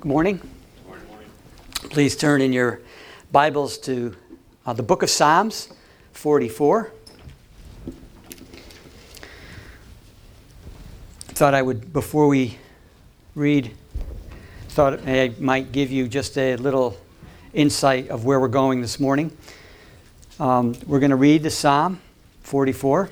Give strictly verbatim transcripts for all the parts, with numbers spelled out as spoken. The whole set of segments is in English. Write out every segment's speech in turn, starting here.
Good morning. Morning, morning. Please turn in your Bibles to uh, the book of Psalms forty-four. Thought I would, before we read, thought I might give you just a little insight of where we're going this morning. Um, we're going to read the Psalm forty-four.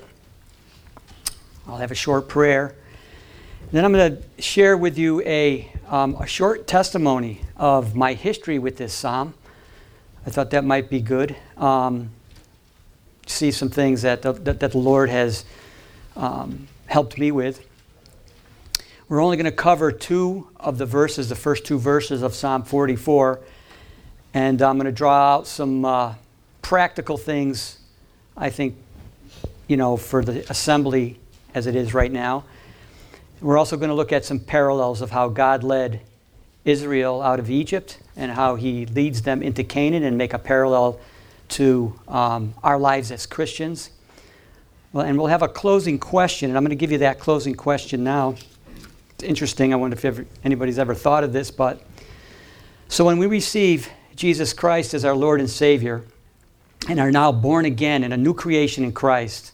I'll have a short prayer. Then I'm going to share with you a, um, a short testimony of my history with this psalm. I thought that might be good. Um, see some things that the, that, that the Lord has um, helped me with. We're only going to cover two of the verses, the first two verses of Psalm forty-four. And I'm going to draw out some uh, practical things, I think, you know, for the assembly as it is right now. We're also going to look at some parallels of how God led Israel out of Egypt and how he leads them into Canaan, and make a parallel to um, our lives as Christians. Well, and we'll have a closing question, and I'm going to give you that closing question now. It's interesting. I wonder if ever, anybody's ever thought of this, but so when we receive Jesus Christ as our Lord and Savior and are now born again in a new creation in Christ,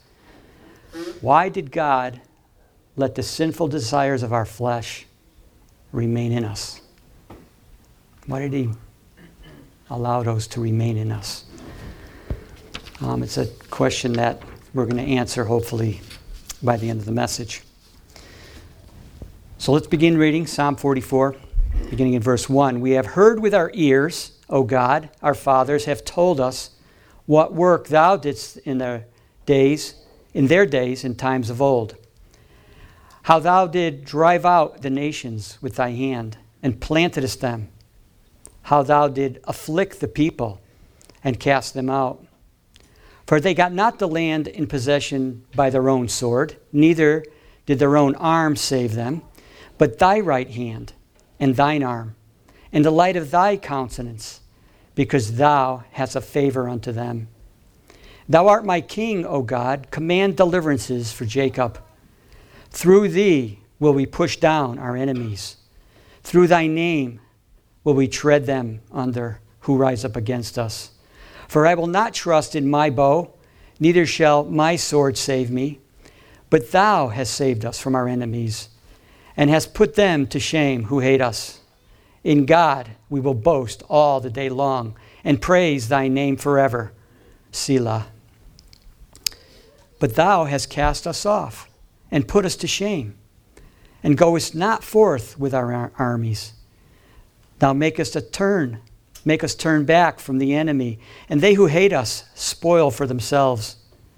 why did God let the sinful desires of our flesh remain in us? Why did he allow those to remain in us? Um, it's a question that we're going to answer, hopefully, by the end of the message. So let's begin reading Psalm forty-four, beginning in verse one. We have heard with our ears, O God, our fathers have told us what work thou didst in their days, in their days, in times of old. How thou did drive out the nations with thy hand, and plantedst them. How thou did afflict the people, and cast them out. For they got not the land in possession by their own sword, neither did their own arm save them, but thy right hand, and thine arm, and the light of thy countenance, because thou hast a favor unto them. Thou art my king, O God, command deliverances for Jacob. Through thee will we push down our enemies. Through thy name will we tread them under who rise up against us. For I will not trust in my bow, neither shall my sword save me. But thou hast saved us from our enemies, and hast put them to shame who hate us. In God we will boast all the day long, and praise thy name forever. Selah. But thou hast cast us off, and put us to shame, and goest not forth with our ar- armies. Thou makest a turn, make us turn back from the enemy, and they who hate us spoil for themselves.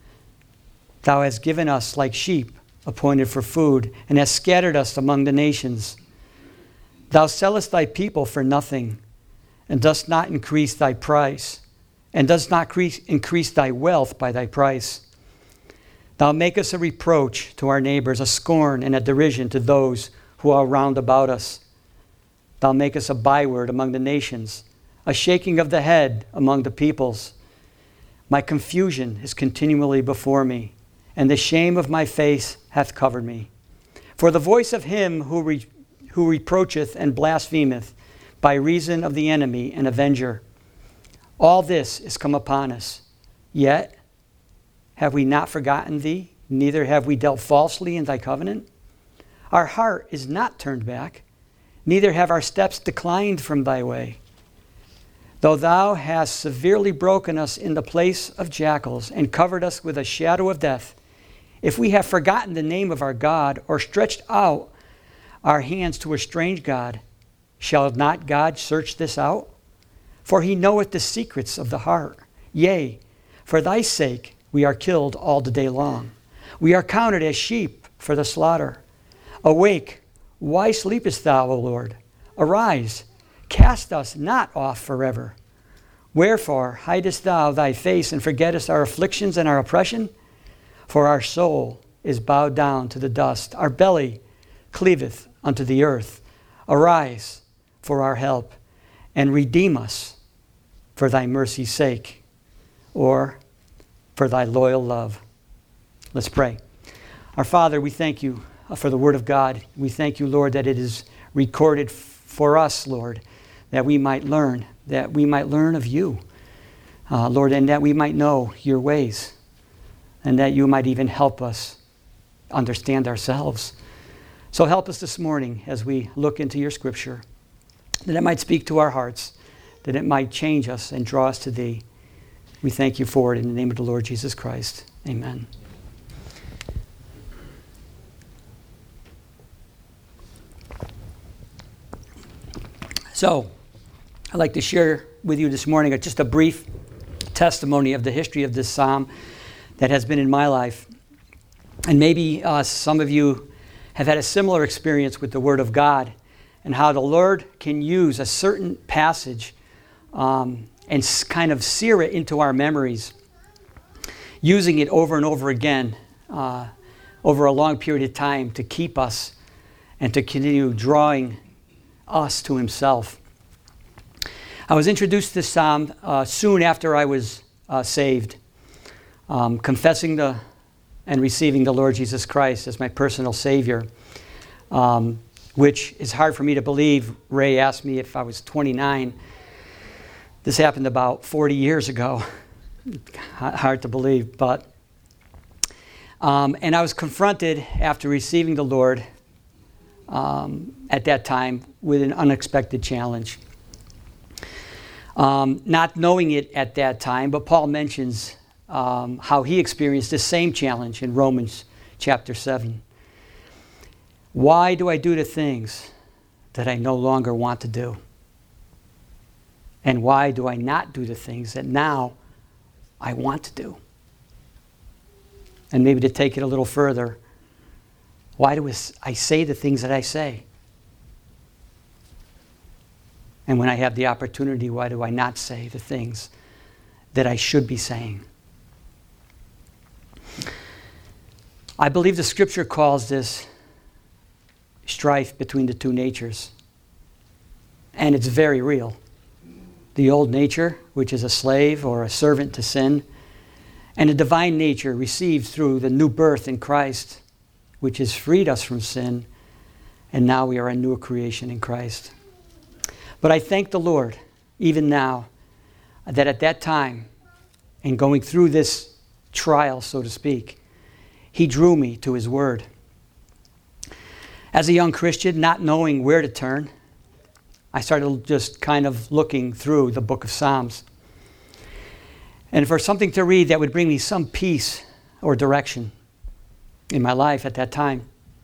Thou hast given us like sheep appointed for food, and hast scattered us among the nations. Thou sellest thy people for nothing, and dost not increase thy price, and dost not increase, increase thy wealth by thy price. Thou makest a reproach to our neighbors, a scorn and a derision to those who are round about us. Thou makest a byword among the nations, a shaking of the head among the peoples. My confusion is continually before me, and the shame of my face hath covered me. For the voice of him who, re- who reproacheth and blasphemeth by reason of the enemy and avenger, all this is come upon us. Yet have we not forgotten thee, neither have we dealt falsely in thy covenant? Our heart is not turned back, neither have our steps declined from thy way. Though thou hast severely broken us in the place of jackals, and covered us with a shadow of death, if we have forgotten the name of our God, or stretched out our hands to a strange God, shall not God search this out? For he knoweth the secrets of the heart. Yea, for thy sake we are killed all the day long. We are counted as sheep for the slaughter. Awake, why sleepest thou, O Lord? Arise, cast us not off forever. Wherefore hidest thou thy face, and forgettest our afflictions and our oppression? For our soul is bowed down to the dust. Our belly cleaveth unto the earth. Arise for our help, and redeem us for thy mercy's sake, or for thy loyal love. Let's pray. Our Father, we thank you for the word of God. We thank you, Lord, that it is recorded for us, Lord, that we might learn, that we might learn of you, uh, Lord, and that we might know your ways, and that you might even help us understand ourselves. So help us this morning as we look into your scripture, that it might speak to our hearts, that it might change us and draw us to thee. We thank you for it in the name of the Lord Jesus Christ. Amen. So, I'd like to share with you this morning just a brief testimony of the history of this psalm that has been in my life. And maybe uh, some of you have had a similar experience with the Word of God and how the Lord can use a certain passage um, and s- kind of sear it into our memories, using it over and over again uh, over a long period of time to keep us and to continue drawing us to himself. I was introduced to this psalm uh, soon after I was uh, saved, um, confessing the and receiving the Lord Jesus Christ as my personal Savior, um, which is hard for me to believe. Ray asked me if I was twenty-nine. This happened about forty years ago. Hard to believe, but um, and I was confronted after receiving the Lord um, at that time with an unexpected challenge. Um, not knowing it at that time, but Paul mentions um, how he experienced this same challenge in Romans chapter seven. Why do I do the things that I no longer want to do? And why do I not do the things that now I want to do? And maybe to take it a little further, why do I say the things that I say? And when I have the opportunity, why do I not say the things that I should be saying? I believe the scripture calls this strife between the two natures. And it's very real. The old nature, which is a slave or a servant to sin, and the divine nature received through the new birth in Christ, which has freed us from sin, and now we are a new creation in Christ. But I thank the Lord, even now, that at that time, and going through this trial, so to speak, he drew me to his word. As a young Christian, not knowing where to turn, I started just kind of looking through the book of Psalms. And for something to read that would bring me some peace or direction in my life at that time.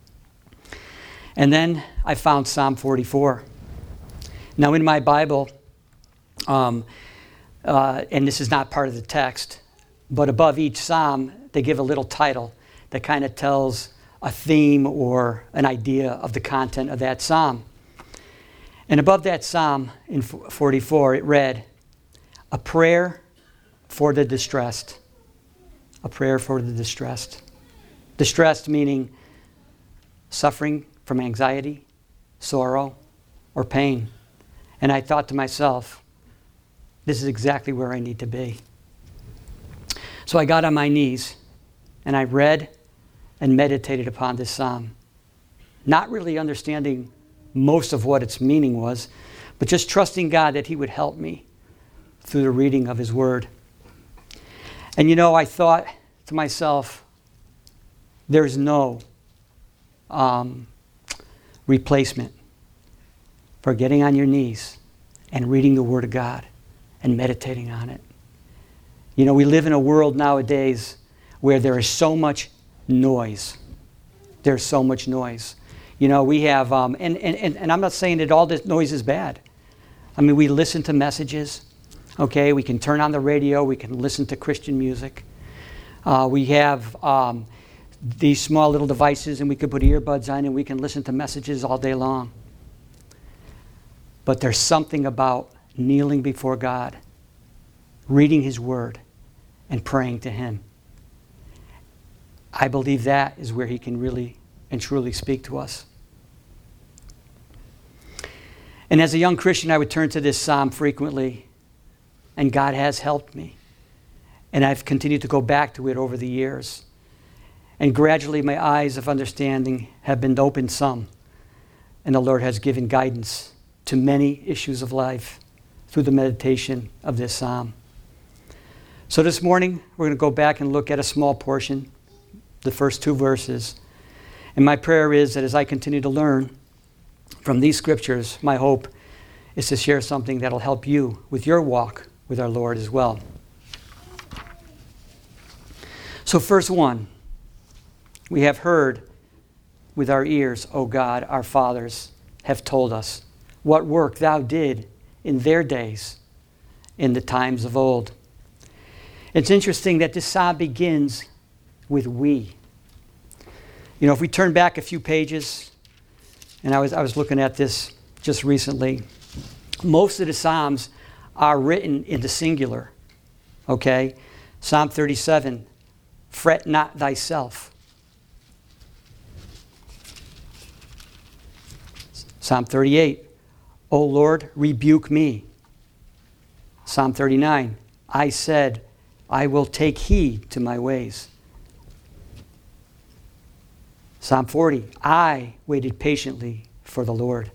And then I found Psalm forty-four. Now in my Bible, um, uh, and this is not part of the text, but above each psalm, they give a little title that kind of tells a theme or an idea of the content of that psalm. And above that psalm in forty-four, it read, "A prayer for the distressed." A prayer for the distressed. Distressed meaning suffering from anxiety, sorrow, or pain. And I thought to myself, this is exactly where I need to be. So I got on my knees and I read and meditated upon this psalm, not really understanding most of what its meaning was, but just trusting God that he would help me through the reading of his word. And you know, I thought to myself, there's no um, replacement for getting on your knees and reading the Word of God and meditating on it. You know, we live in a world nowadays where there is so much noise. There's so much noise. You know, we have, um, and, and, and I'm not saying that all this noise is bad. I mean, we listen to messages, okay? We can turn on the radio. We can listen to Christian music. Uh, we have um, these small little devices, and we can put earbuds on, and we can listen to messages all day long. But there's something about kneeling before God, reading his word, and praying to him. I believe that is where he can really and truly speak to us. And as a young Christian, I would turn to this psalm frequently, and God has helped me. And I've continued to go back to it over the years. And gradually my eyes of understanding have been opened some, and the Lord has given guidance to many issues of life through the meditation of this psalm. So this morning, we're going to go back and look at a small portion, the first two verses. And my prayer is that as I continue to learn from these scriptures, my hope is to share something that will help you with your walk with our Lord as well. So verse one, we have heard with our ears, O God, our fathers have told us what work thou did in their days, in the times of old. It's interesting that this psalm begins with we. You know, if we turn back a few pages, and I was I was looking at this just recently, most of the psalms are written in the singular. Okay? Psalm thirty-seven, fret not thyself. Psalm thirty-eight, O Lord, rebuke me. Psalm thirty-nine, I said, I will take heed to my ways. Psalm forty, I waited patiently for the Lord.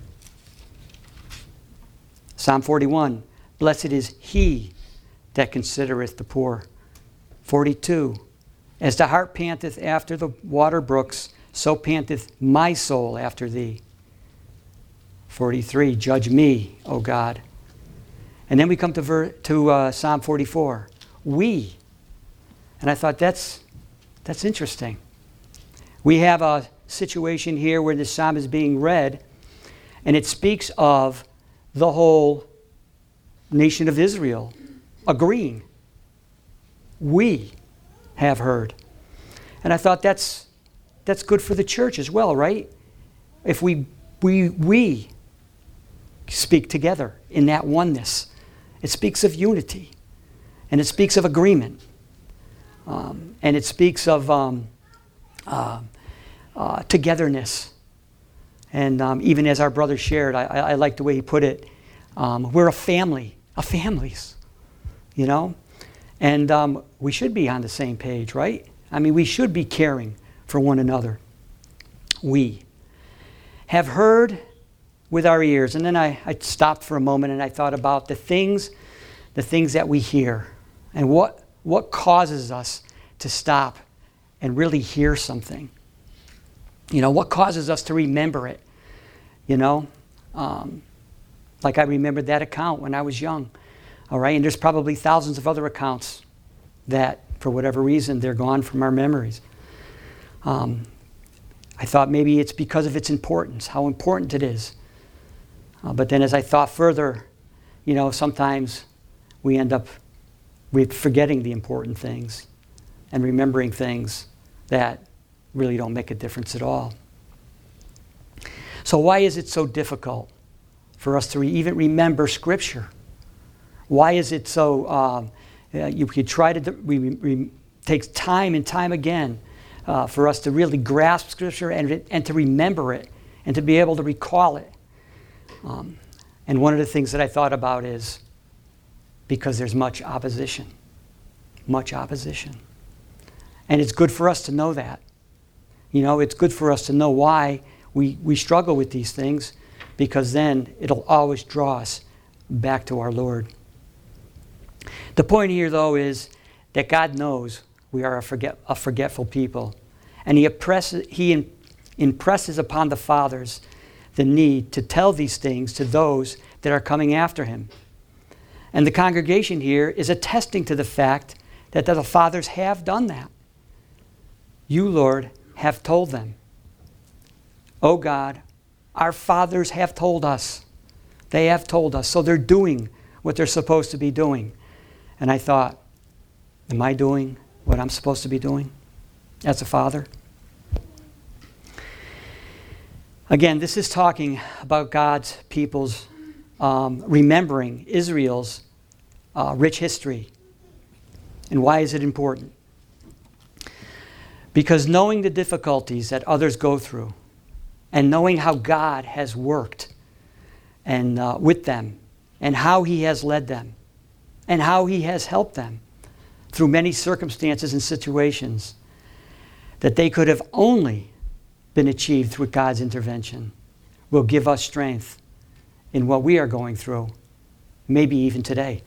Psalm forty-one, blessed is he that considereth the poor. forty-two, as the hart panteth after the water brooks, so panteth my soul after thee. forty-three, judge me, O God. And then we come to, ver- to uh, Psalm forty-four, we. And I thought that's that's interesting. We have a situation here where the psalm is being read, and it speaks of the whole nation of Israel agreeing. We have heard. And I thought that's that's good for the church as well, right? If we we we speak together in that oneness. It speaks of unity. And it speaks of agreement. Um, and it speaks of um, uh, uh, togetherness. And um, even as our brother shared, I, I, I like the way he put it, um, we're a family, a families, you know? And um, we should be on the same page, right? I mean, we should be caring for one another. We have heard with our ears. And then I, I stopped for a moment and I thought about the things, the things that we hear and what, what causes us to stop and really hear something. You know, what causes us to remember it? You know, um, like I remembered that account when I was young. All right, and there's probably thousands of other accounts that, for whatever reason, they're gone from our memories. Um, I thought maybe it's because of its importance, how important it is. Uh, but then as I thought further, you know, sometimes we end up with forgetting the important things and remembering things that really don't make a difference at all. So why is it so difficult for us to re- even remember Scripture? Why is it so, um, uh, you could try to, we, we takes time and time again uh, for us to really grasp Scripture and, and to remember it and to be able to recall it. Um, and one of the things that I thought about is because there's much opposition. Much opposition. And it's good for us to know that. You know, it's good for us to know why we, we struggle with these things, because then it'll always draw us back to our Lord. The point here, though, is that God knows we are a, forget, a forgetful people. And he, oppresses, he in, impresses upon the fathers the need to tell these things to those that are coming after him. And the congregation here is attesting to the fact that the fathers have done that. You, Lord, have told them. Oh God, our fathers have told us. They have told us. So they're doing what they're supposed to be doing. And I thought, am I doing what I'm supposed to be doing as a father? Again, this is talking about God's people's um, remembering Israel's uh, rich history. And why is it important? Because knowing the difficulties that others go through and knowing how God has worked and uh, with them and how he has led them and how he has helped them through many circumstances and situations that they could have only been achieved through God's intervention will give us strength in what we are going through, maybe even today.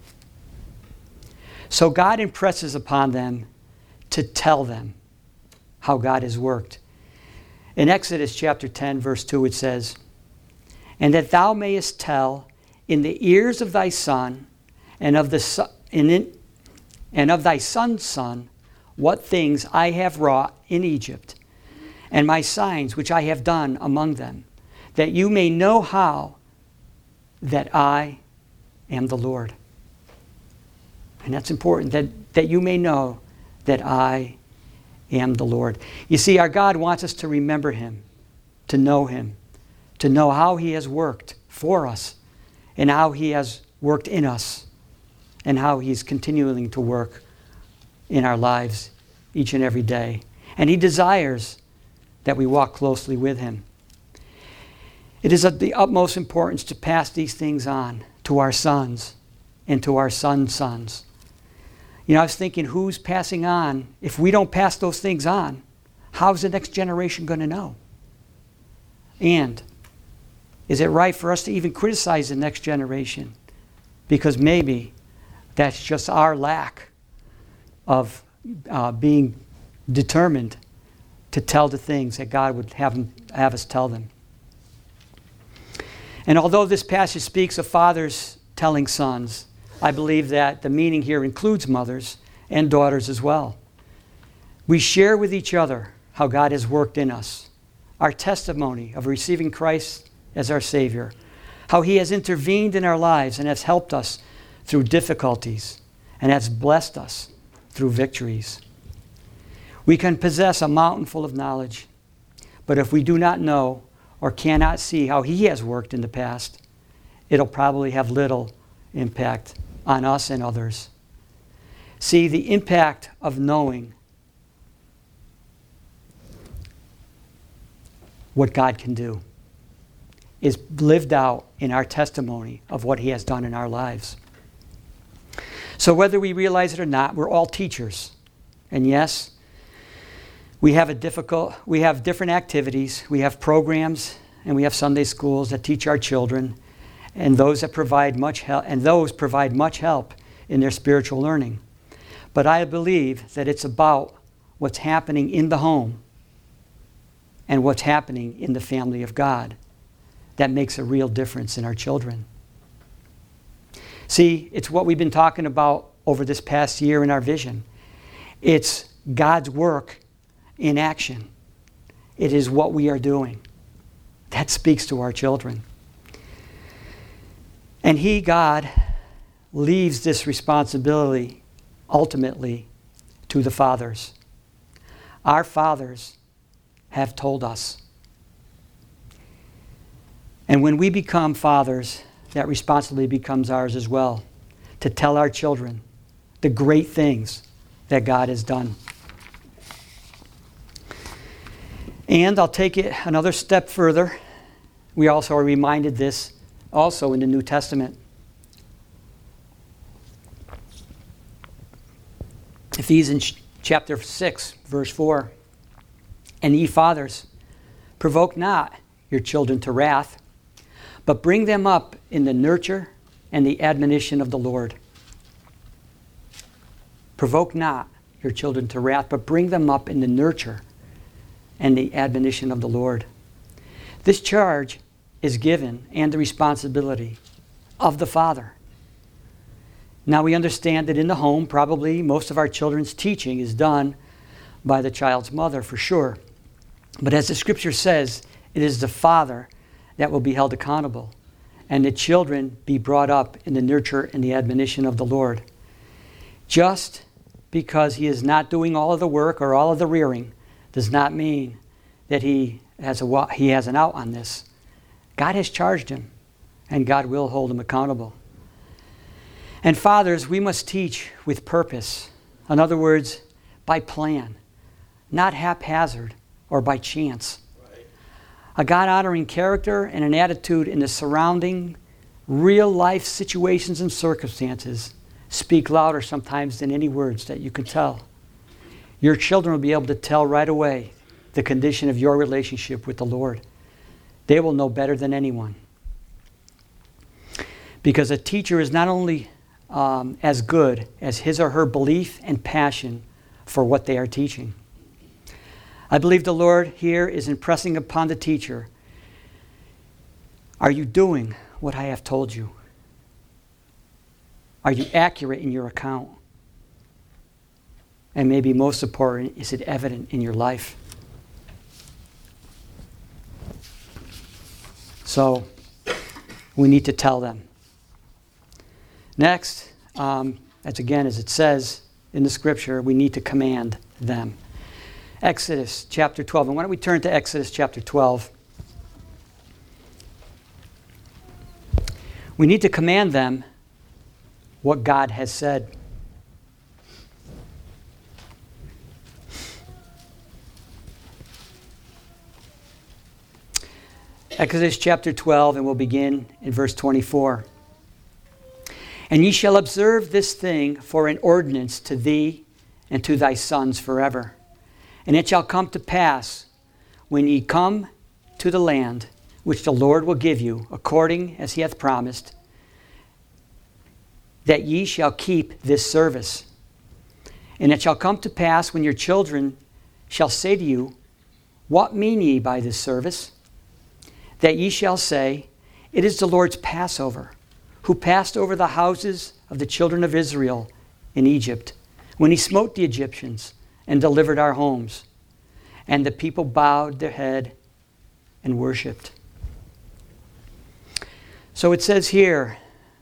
So God impresses upon them to tell them how God has worked. In Exodus chapter ten, verse two, it says, "And that thou mayest tell in the ears of thy son and of the son, in, and of thy son's son what things I have wrought in Egypt, and my signs which I have done among them, that you may know how that I am the Lord." And that's important, that, that you may know that I am the Lord. You see, our God wants us to remember him, to know him, to know how he has worked for us, and how he has worked in us, and how he's continuing to work in our lives each and every day. And he desires that we walk closely with him. It is of the utmost importance to pass these things on to our sons and to our sons' sons. You know, I was thinking, who's passing on? If we don't pass those things on, how's the next generation going to know? And is it right for us to even criticize the next generation? Because maybe that's just our lack of uh, being determined to tell the things that God would have, them, have us tell them. And although this passage speaks of fathers telling sons, I believe that the meaning here includes mothers and daughters as well. We share with each other how God has worked in us, our testimony of receiving Christ as our Savior, how he has intervened in our lives and has helped us through difficulties and has blessed us through victories. We can possess a mountain full of knowledge, but if we do not know or cannot see how he has worked in the past, it'll probably have little impact on us and others. See, the impact of knowing what God can do is lived out in our testimony of what he has done in our lives. So whether we realize it or not, we're all teachers. And yes, we have a difficult, we have different activities, we have programs, and we have Sunday schools that teach our children, and those that provide much help, and those provide much help in their spiritual learning. But I believe that it's about what's happening in the home and what's happening in the family of God that makes a real difference in our children. See, it's what we've been talking about over this past year in our vision. It's God's work in action. It is what we are doing. That speaks to our children. And he, God, leaves this responsibility ultimately to the fathers. Our fathers have told us. And when we become fathers, that responsibility becomes ours as well, to tell our children the great things that God has done. And I'll take it another step further. We also are reminded this also in the New Testament. Ephesians chapter six, verse four. And ye fathers, provoke not your children to wrath, but bring them up in the nurture and the admonition of the Lord. Provoke not your children to wrath, but bring them up in the nurture and the admonition of the Lord. This charge is given and the responsibility of the father. Now we understand that in the home, probably most of our children's teaching is done by the child's mother for sure. But as the scripture says, it is the father that will be held accountable, and the children be brought up in the nurture and the admonition of the Lord. Just because he is not doing all of the work or all of the rearing does not mean that he has a he has an out on this. God has charged him, and God will hold him accountable. And fathers, we must teach with purpose. In other words, by plan, not haphazard or by chance. Right. A God-honoring character and an attitude in the surrounding real-life situations and circumstances speak louder sometimes than any words that you can tell. Your children will be able to tell right away the condition of your relationship with the Lord. They will know better than anyone. Because a teacher is not only um, as good as his or her belief and passion for what they are teaching. I believe the Lord here is impressing upon the teacher, are you doing what I have told you? Are you accurate in your account? And maybe most important, is it evident in your life? So, we need to tell them. Next, um, as again, as it says in the scripture, we need to command them. Exodus chapter twelve. And why don't we turn to Exodus chapter twelve? We need to command them what God has said. Exodus chapter twelve, and we'll begin in verse twenty-four. And ye shall observe this thing for an ordinance to thee and to thy sons forever. And it shall come to pass, when ye come to the land which the Lord will give you, according as he hath promised, that ye shall keep this service. And it shall come to pass, when your children shall say to you, what mean ye by this service? That ye shall say, it is the Lord's Passover, who passed over the houses of the children of Israel in Egypt, when he smote the Egyptians and delivered our homes. And the people bowed their head and worshipped. So it says here,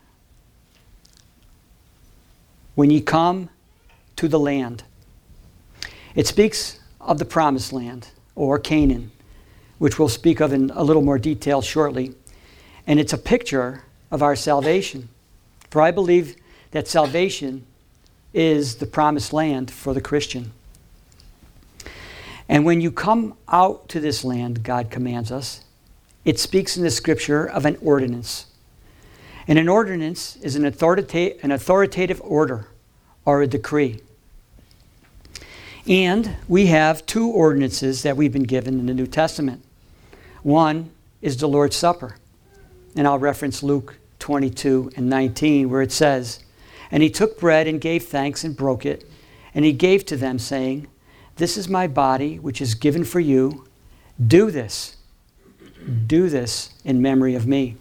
when ye come to the land. It speaks of the promised land, or Canaan, which we'll speak of in a little more detail shortly. And it's a picture of our salvation. For I believe that salvation is the promised land for the Christian. And when you come out to this land, God commands us, it speaks in the scripture of an ordinance. And an ordinance is an authoritative, an authoritative order or a decree. And we have two ordinances that we've been given in the New Testament. One is the Lord's Supper. And I'll reference Luke twenty-two and nineteen, where it says, and he took bread and gave thanks and broke it, and he gave to them, saying, this is my body, which is given for you. Do this. Do this in memory of me.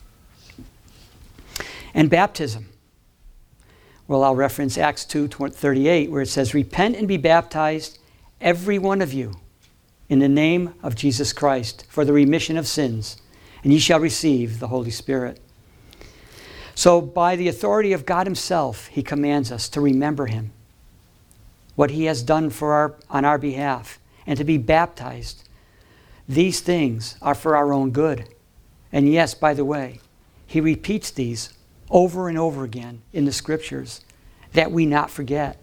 And baptism. Well, I'll reference Acts two thirty-eight, where it says, repent and be baptized, every one of you, in the name of Jesus Christ, for the remission of sins, and ye shall receive the Holy Spirit. So by the authority of God himself, he commands us to remember him, what he has done for our, on our behalf, and to be baptized. These things are for our own good. And yes, by the way, he repeats these over and over again in the scriptures, that we not forget.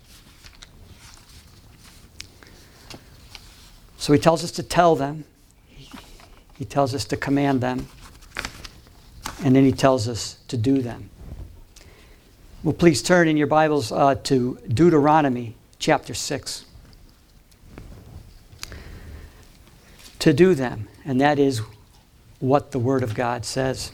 So he tells us to tell them. He tells us to command them. And then he tells us to do them. Well, please turn in your Bibles uh, to Deuteronomy chapter six. To do them, and that is what the Word of God says.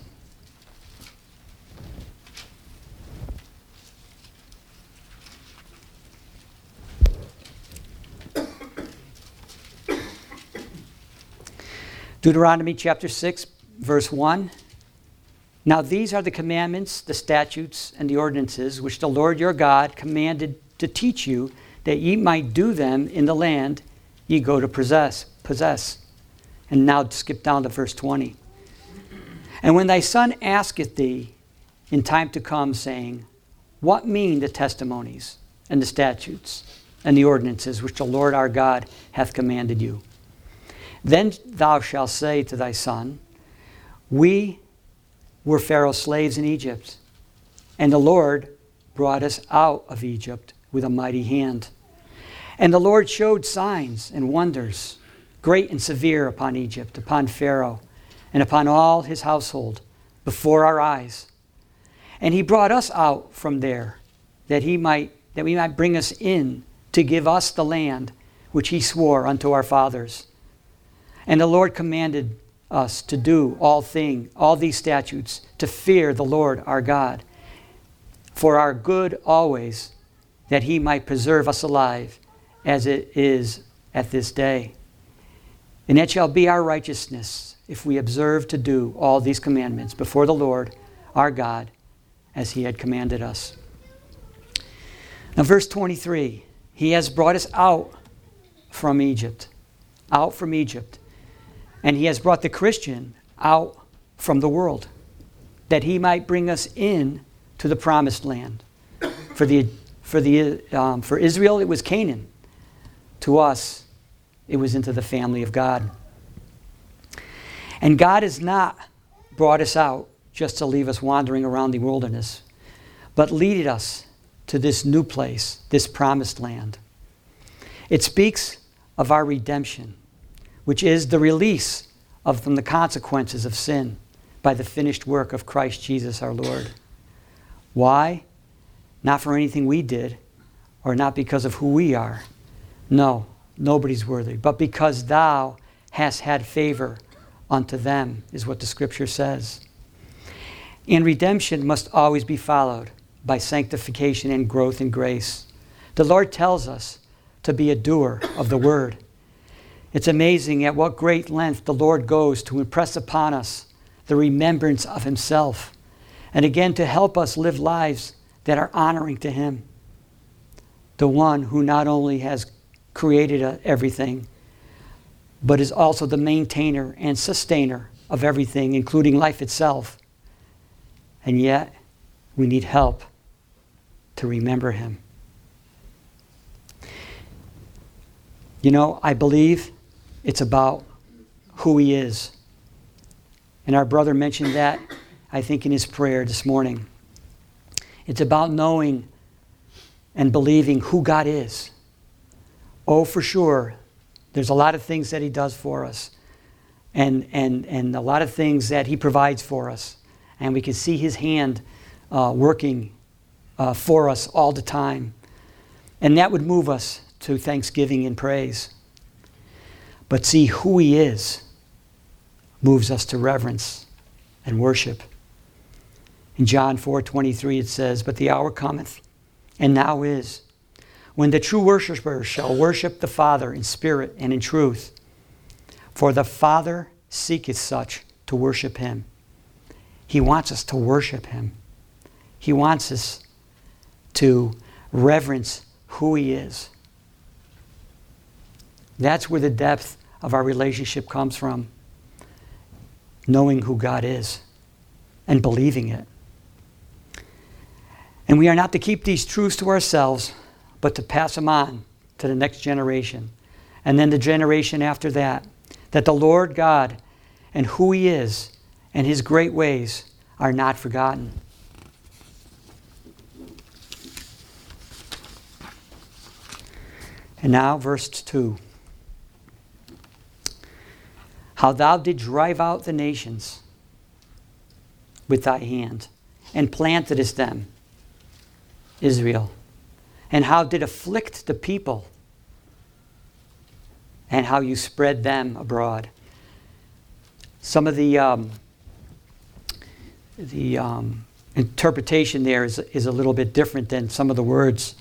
Deuteronomy chapter six, verse one. Now these are the commandments, the statutes, and the ordinances which the Lord your God commanded to teach you, that ye might do them in the land ye go to possess. possess. And now skip down to verse twenty. And when thy son asketh thee in time to come, saying, what mean the testimonies and the statutes and the ordinances which the Lord our God hath commanded you? Then thou shalt say to thy son, we were Pharaoh's slaves in Egypt, and the Lord brought us out of Egypt with a mighty hand. And the Lord showed signs and wonders, great and severe, upon Egypt, upon Pharaoh, and upon all his household, before our eyes. And he brought us out from there, that he might, that we might bring us in to give us the land which he swore unto our fathers. And the Lord commanded us to do all thing, all these statutes, to fear the Lord our God, for our good always, that he might preserve us alive, as it is at this day. And it shall be our righteousness, if we observe to do all these commandments before the Lord our God, as he had commanded us. Now verse twenty-three, he has brought us out from Egypt, out from Egypt. And he has brought the Christian out from the world, that he might bring us in to the promised land. For the for the um, for Israel, it was Canaan. To us, it was into the family of God. And God has not brought us out just to leave us wandering around the wilderness, but leaded us to this new place, this promised land. It speaks of our redemption, which is the release of from the consequences of sin by the finished work of Christ Jesus our Lord. Why? Not for anything we did, or not because of who we are. No, nobody's worthy, but because thou hast had favor unto them, is what the scripture says. And redemption must always be followed by sanctification and growth in grace. The Lord tells us to be a doer of the word. It's amazing at what great length the Lord goes to impress upon us the remembrance of himself, and again to help us live lives that are honoring to him, the one who not only has created everything, but is also the maintainer and sustainer of everything, including life itself. And yet, we need help to remember him. You know, I believe it's about who he is. And our brother mentioned that, I think, in his prayer this morning. It's about knowing and believing who God is. Oh, for sure, there's a lot of things that he does for us, and and and a lot of things that he provides for us. And we can see his hand uh, working uh, for us all the time. And that would move us to thanksgiving and praise. But see, who he is moves us to reverence and worship. In John four twenty-three it says, "But the hour cometh, and now is, when the true worshipers shall worship the Father in spirit and in truth. For the Father seeketh such to worship him." He wants us to worship him. He wants us to reverence who he is. That's where the depth of our relationship comes from. Knowing who God is and believing it. And we are not to keep these truths to ourselves, but to pass them on to the next generation. And then the generation after that. That the Lord God and who he is and his great ways are not forgotten. And now verse two. "How thou did drive out the nations with thy hand, and plantedest them," Israel, "and how did afflict the people, and how you spread them abroad." Some of the um, the um, interpretation there is, is a little bit different than some of the words.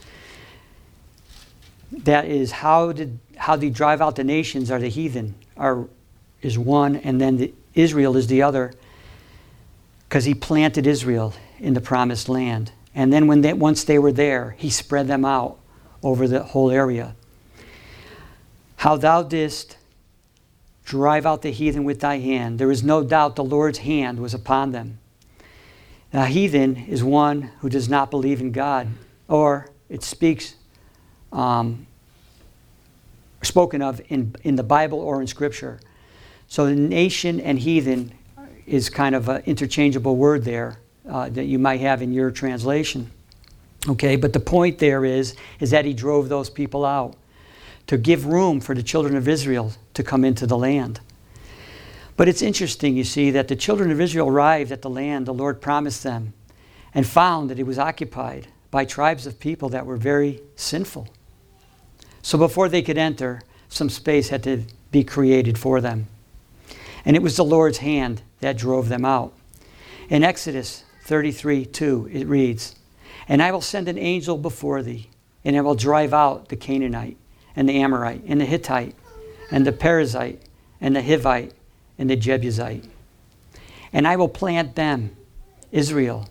That is, how did how did he drive out the nations, or the heathen are is one, and then the, Israel is the other, because he planted Israel in the promised land. And then when they, once they were there, he spread them out over the whole area. "How thou didst drive out the heathen with thy hand." There is no doubt the Lord's hand was upon them. Now, heathen is one who does not believe in God, or it speaks, um, spoken of in, in the Bible or in Scripture. So the nation and heathen is kind of an interchangeable word there uh, that you might have in your translation. Okay, but the point there is, is that he drove those people out to give room for the children of Israel to come into the land. But it's interesting, you see, that the children of Israel arrived at the land the Lord promised them and found that it was occupied by tribes of people that were very sinful. So before they could enter, some space had to be created for them. And it was the Lord's hand that drove them out. In Exodus thirty-three two, it reads, "And I will send an angel before thee, and I will drive out the Canaanite, and the Amorite, and the Hittite, and the Perizzite, and the Hivite, and the Jebusite. And I will plant them," Israel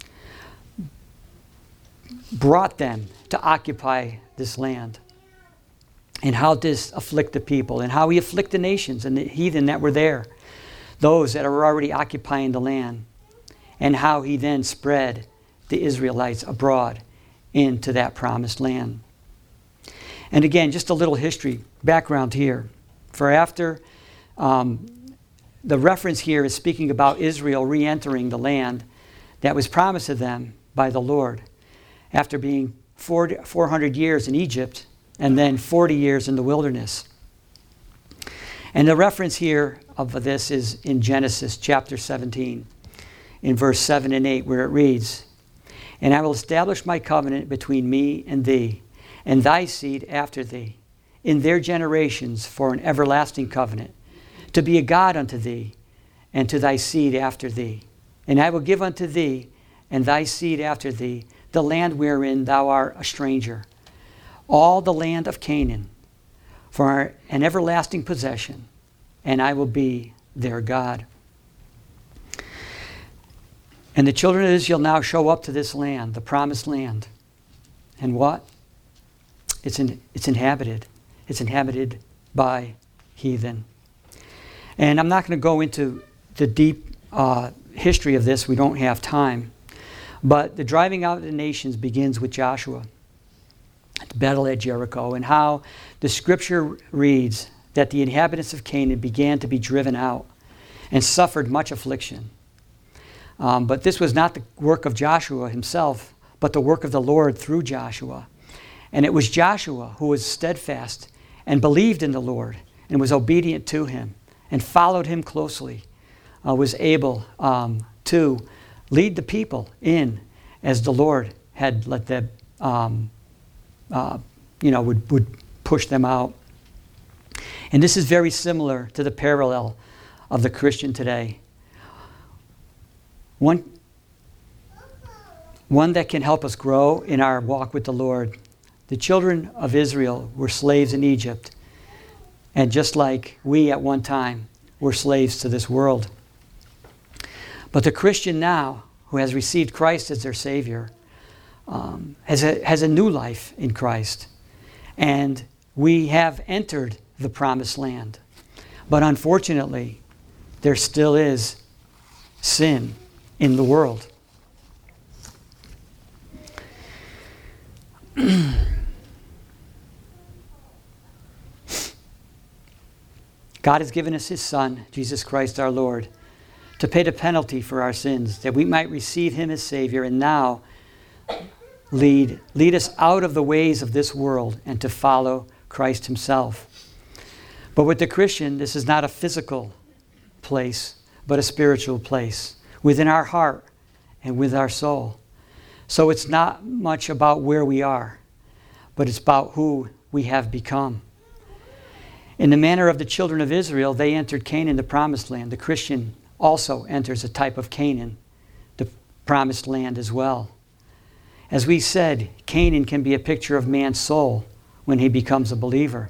brought them to occupy this land. And how this afflict the people, and how he afflict the nations and the heathen that were there, those that are already occupying the land, and how he then spread the Israelites abroad into that promised land. And again, just a little history background here. For after um, the reference here is speaking about Israel re-entering the land that was promised to them by the Lord after being four hundred years in Egypt and then forty years in the wilderness. And the reference here of this is in Genesis chapter seventeen, in verse seven and eight, where it reads, "And I will establish my covenant between me and thee, and thy seed after thee, in their generations for an everlasting covenant, to be a God unto thee, and to thy seed after thee. And I will give unto thee, and thy seed after thee, the land wherein thou art a stranger, all the land of Canaan, for an everlasting possession, and I will be their God." And the children of Israel now show up to this land, the promised land. And what? It's, in, it's inhabited. It's inhabited by heathen. And I'm not going to go into the deep uh, history of this. We don't have time. But the driving out of the nations begins with Joshua, the battle at Jericho, and how the scripture reads that the inhabitants of Canaan began to be driven out and suffered much affliction. Um, but this was not the work of Joshua himself, but the work of the Lord through Joshua. And it was Joshua who was steadfast and believed in the Lord and was obedient to him and followed him closely, uh, was able um, to lead the people in as the Lord had let them, um, uh, you know, would, would push them out. And this is very similar to the parallel of the Christian today. One, one that can help us grow in our walk with the Lord. The children of Israel were slaves in Egypt, and just like we at one time were slaves to this world. But the Christian now, who has received Christ as their Savior, um, has, a, has a new life in Christ. And we have entered the promised land. But unfortunately, there still is sin in the world. God has given us His Son, Jesus Christ our Lord, to pay the penalty for our sins, that we might receive Him as Savior and now lead, lead us out of the ways of this world and to follow Christ Himself. But with the Christian, this is not a physical place, but a spiritual place within our heart and with our soul. So it's not much about where we are, but it's about who we have become. In the manner of the children of Israel, they entered Canaan, the promised land. The Christian also enters a type of Canaan, the promised land as well. As we said, Canaan can be a picture of man's soul when he becomes a believer.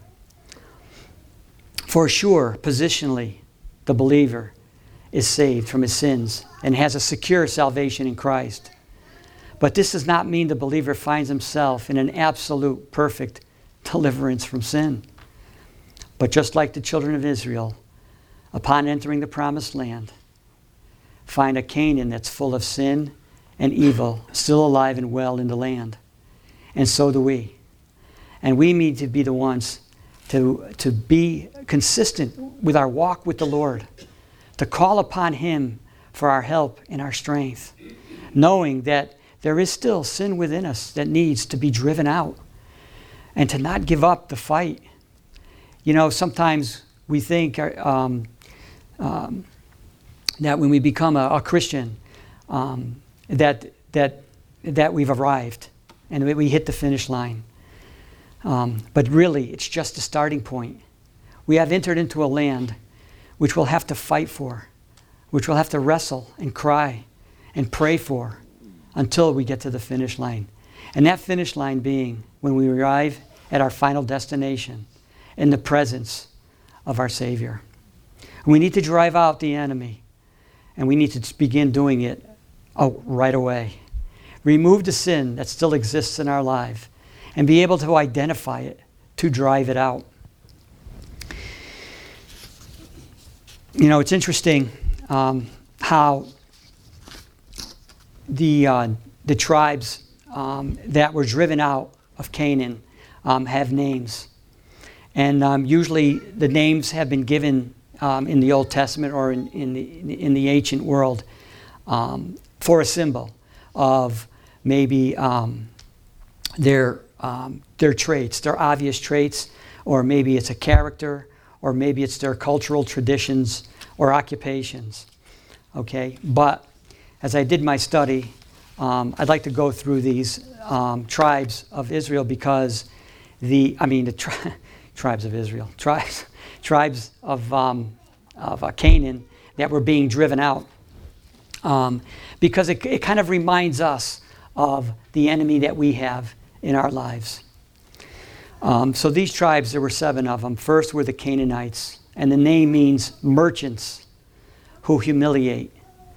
For sure, positionally, the believer is saved from his sins and has a secure salvation in Christ. But this does not mean the believer finds himself in an absolute, perfect deliverance from sin. But just like the children of Israel, upon entering the promised land, find a Canaan that's full of sin and evil, still alive and well in the land. And so do we. And we need to be the ones to, to be consistent with our walk with the Lord, to call upon Him for our help and our strength, knowing that there is still sin within us that needs to be driven out, and to not give up the fight. You know, sometimes we think um, um, that when we become a, a Christian, um, that that that we've arrived and we hit the finish line. Um, but really, it's just a starting point. We have entered into a land which we'll have to fight for, which we'll have to wrestle and cry and pray for until we get to the finish line. And that finish line being when we arrive at our final destination in the presence of our Savior. We need to drive out the enemy, and we need to begin doing it oh, right away. Remove the sin that still exists in our life and be able to identify it, to drive it out. You know, it's interesting um, how the uh, the tribes um, that were driven out of Canaan um, have names. And um, usually the names have been given um, in the Old Testament or in, in, the, in the ancient world um, for a symbol of maybe um, their, um, their traits, their obvious traits, or maybe it's a character, or maybe it's their cultural traditions or occupations. Okay, but as I did my study, um, I'd like to go through these um, tribes of Israel because the, I mean, the tri- tribes of Israel, tribes, tribes of um, of uh, Canaan that were being driven out, um, because it, it kind of reminds us of the enemy that we have in our lives. Um, so these tribes, there were seven of them. First were the Canaanites, and the name means merchants who humiliate,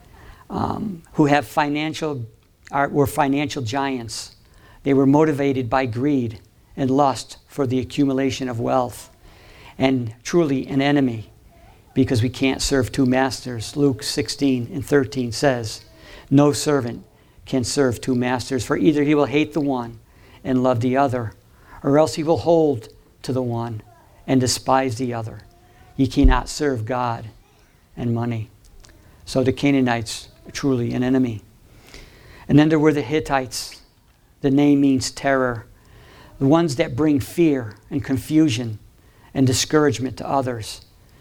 um, who have financial, are, were financial giants. They were motivated by greed and lust for the accumulation of wealth, and truly an enemy, because we can't serve two masters. Luke sixteen and thirteen says, "No servant can serve two masters, for either he will hate the one and love the other, or else he will hold to the one and despise the other. Ye cannot serve God and money." So the Canaanites are truly an enemy. And then there were the Hittites. The name means terror. The ones that bring fear and confusion and discouragement to others.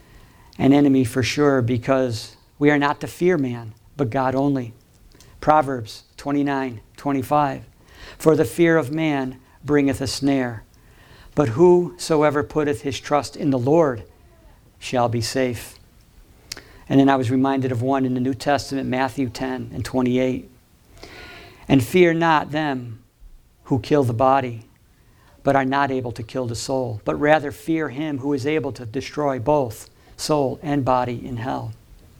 An enemy for sure, because we are not to fear man, but God only. Proverbs twenty-nine twenty-five. "For the fear of man bringeth a snare, but whosoever putteth his trust in the Lord shall be safe." And then I was reminded of one in the New Testament, Matthew ten and twenty-eight. "And fear not them who kill the body, but are not able to kill the soul, but rather fear him who is able to destroy both soul and body in hell."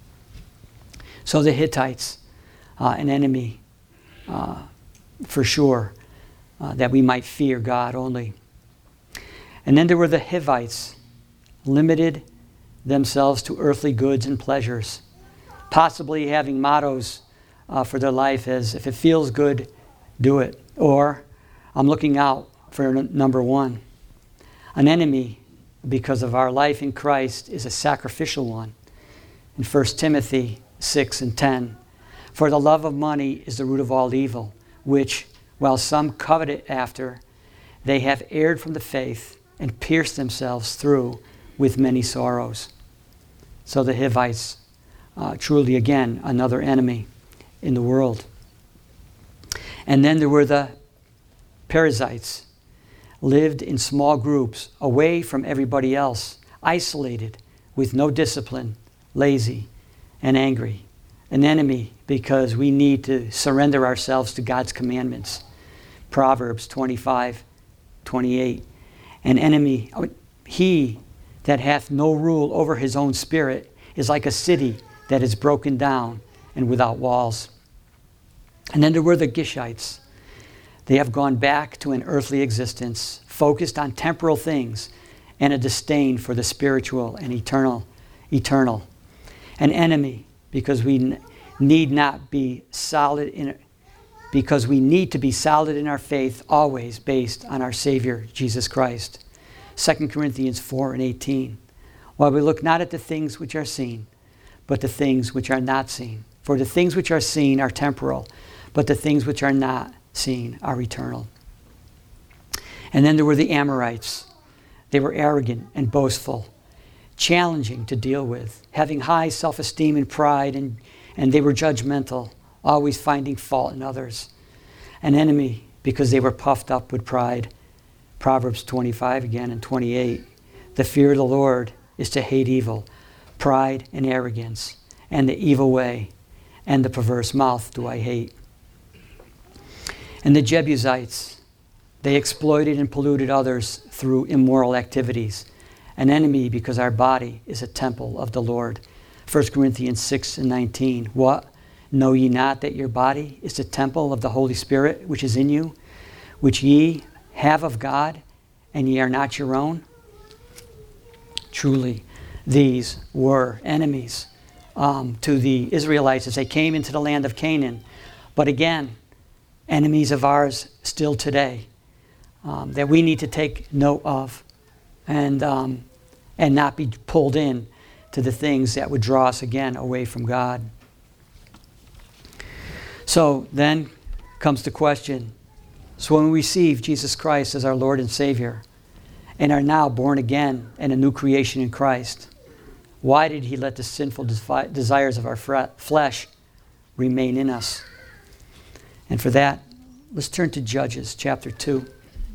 So the Hittites, uh, an enemy uh, for sure, uh, that we might fear God only. And then there were the Hivites, limited themselves to earthly goods and pleasures, possibly having mottos uh, for their life as, if it feels good, do it, or I'm looking out for n- number one. An enemy, because of our life in Christ, is a sacrificial one. In First Timothy six and ten, "For the love of money is the root of all evil, which, while some covet it after, they have erred from the faith and pierced themselves through with many sorrows." So the Hivites, uh, truly again, another enemy in the world. And then there were the Perizzites, lived in small groups, away from everybody else, isolated, with no discipline, lazy, and angry. An enemy because we need to surrender ourselves to God's commandments. Proverbs twenty-five twenty-eight. "An enemy, he that hath no rule over his own spirit, is like a city that is broken down and without walls." And then there were the Gishites. They have gone back to an earthly existence, focused on temporal things and a disdain for the spiritual and eternal. eternal. An enemy because we n- need not be solid in because we need to be solid in our faith, always based on our Savior, Jesus Christ. Second Corinthians four and eighteen. "While we look not at the things which are seen, but the things which are not seen. For the things which are seen are temporal, but the things which are not seen are eternal." And then there were the Amorites. They were arrogant and boastful, challenging to deal with, having high self-esteem and pride, and, and they were judgmental, always finding fault in others. An enemy because they were puffed up with pride. Proverbs twenty-five again and twenty-eight. "The fear of the Lord is to hate evil. pride and arrogance, and the evil way, and the perverse mouth do I hate. And the Jebusites, they exploited and polluted others through immoral activities. An enemy because our body is a temple of the Lord. First Corinthians six and nineteen. What? Know ye not that your body is the temple of the Holy Spirit which is in you, which ye have of God, and ye are not your own? Truly, these were enemies um, to the Israelites as they came into the land of Canaan. But again, enemies of ours still today um, that we need to take note of and um, and not be pulled in to the things that would draw us again away from God. So then comes the question. So when we receive Jesus Christ as our Lord and Savior and are now born again and a new creation in Christ, why did he let the sinful defi- desires of our fre- flesh remain in us? And for that, let's turn to Judges chapter two.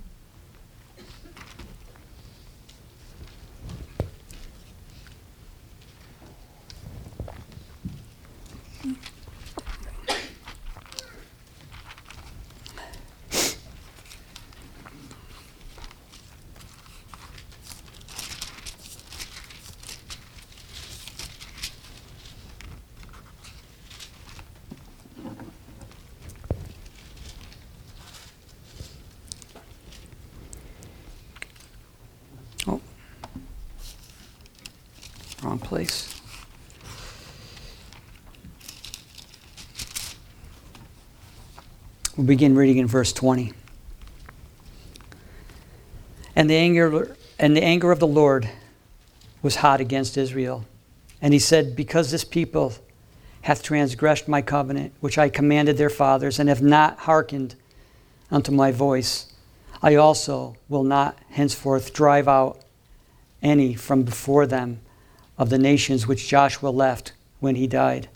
Wrong place. We'll begin reading in verse twenty. And the anger and the anger of the Lord was hot against Israel. And he said, because this people hath transgressed my covenant, which I commanded their fathers, and have not hearkened unto my voice, I also will not henceforth drive out any from before them of the nations which Joshua left when he died,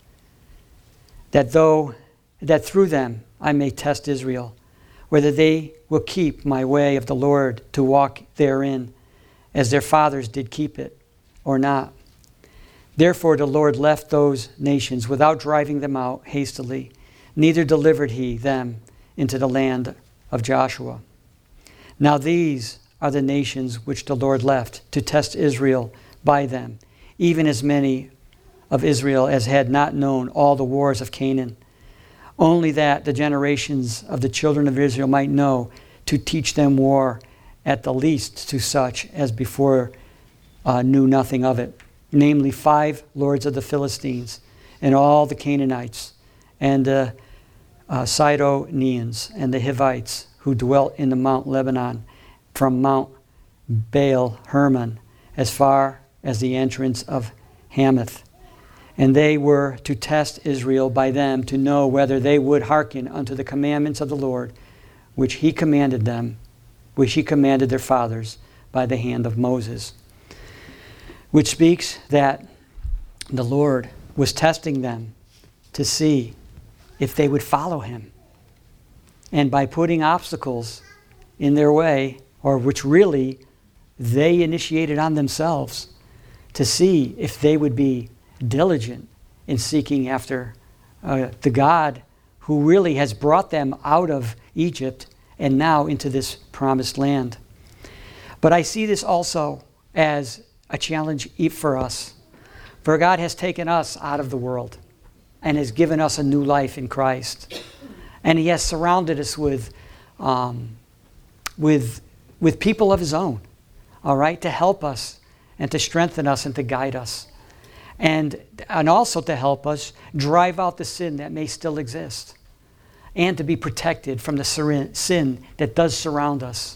that though that through them I may test Israel, whether they will keep my way of the Lord to walk therein, as their fathers did keep it, or not. Therefore the Lord left those nations without driving them out hastily, neither delivered he them into the land of Joshua. Now these are the nations which the Lord left to test Israel by them, even as many of Israel as had not known all the wars of Canaan, only that the generations of the children of Israel might know, to teach them war, at the least to such as before uh, knew nothing of it, namely five lords of the Philistines, and all the Canaanites, and the uh, Sidonians, and the Hivites, who dwelt in the Mount Lebanon, from Mount Baal Hermon, as far as the entrance of Hamath. And they were to test Israel by them, to know whether they would hearken unto the commandments of the Lord, which he commanded them, which he commanded their fathers by the hand of Moses. Which speaks that the Lord was testing them to see if they would follow him. And by putting obstacles in their way, or which really they initiated on themselves, to see if they would be diligent in seeking after uh, the God who really has brought them out of Egypt and now into this promised land. But I see this also as a challenge for us. For God has taken us out of the world and has given us a new life in Christ. And he has surrounded us with, um, with, with people of his own, all right, to help us and to strengthen us and to guide us. And, and also to help us drive out the sin that may still exist, and to be protected from the sin that does surround us.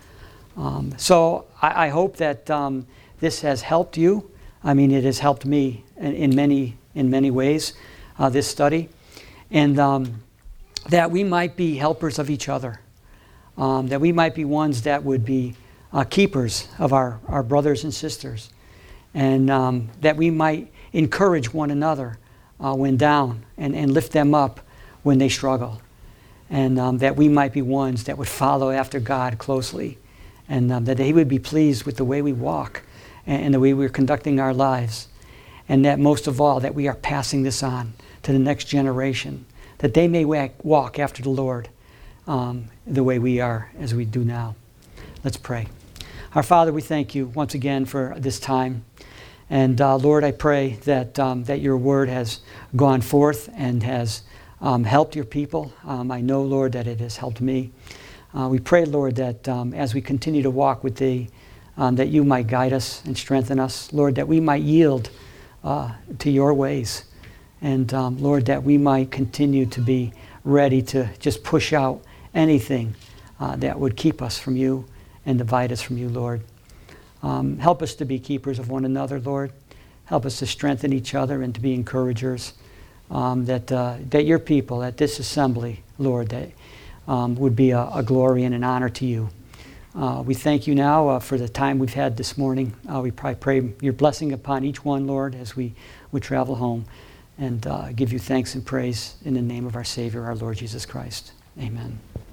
Um, so I, I hope that um, this has helped you. I mean, it has helped me in, in many in many ways, uh, this study. And um, that we might be helpers of each other. Um, that we might be ones that would be uh, keepers of our, our brothers and sisters. And um, that we might encourage one another uh, when down, and, and lift them up when they struggle. And um, that we might be ones that would follow after God closely, and um, that he would be pleased with the way we walk and, and the way we're conducting our lives. and that most of all, that we are passing this on to the next generation, that they may walk after the Lord um, the way we are as we do now. Let's pray. Our Father, we thank you once again for this time. And uh, Lord, I pray that um, that your word has gone forth and has um, helped your people. Um, I know, Lord, that it has helped me. Uh, we pray, Lord, that um, as we continue to walk with thee, um, that you might guide us and strengthen us. Lord, that we might yield uh, to your ways. And um, Lord, that we might continue to be ready to just push out anything uh, that would keep us from you and divide us from you, Lord. Um, help us to be keepers of one another, Lord. Help us to strengthen each other and to be encouragers. Um, that uh, that your people, at this assembly, Lord, that um, would be a, a glory and an honor to you. Uh, we thank you now uh, for the time we've had this morning. Uh, we pray, pray your blessing upon each one, Lord, as we would travel home, and uh, give you thanks and praise in the name of our Savior, our Lord Jesus Christ. Amen.